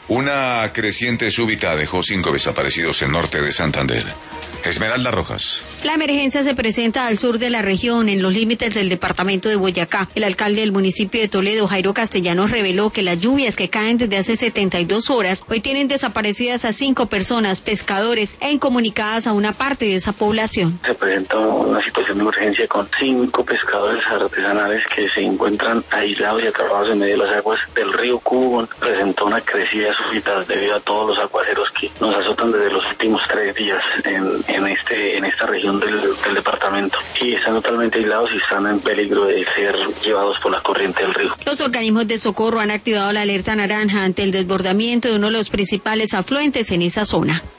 Una creciente súbita dejó 5 desaparecidos en norte de Santander. Esmeralda Rojas. La emergencia se presenta al sur de la región, en los límites del departamento de Boyacá. El alcalde del municipio de Toledo, Jairo Castellanos, reveló que las lluvias que caen desde hace 72 horas hoy tienen desaparecidas a 5 personas, pescadores, e incomunicadas a una parte de esa población. Se presenta una situación de emergencia con 5 pescadores artesanales que se encuentran aislados y atrapados en medio de las aguas del río Cubo. Presentó una crecida súbita debido a todos los aguaceros que nos azotan desde los últimos 3 días en esta región del departamento, y están totalmente aislados y están en peligro de ser llevados por la corriente del río. Los organismos de socorro han activado la alerta naranja ante el desbordamiento de uno de los principales afluentes en esa zona.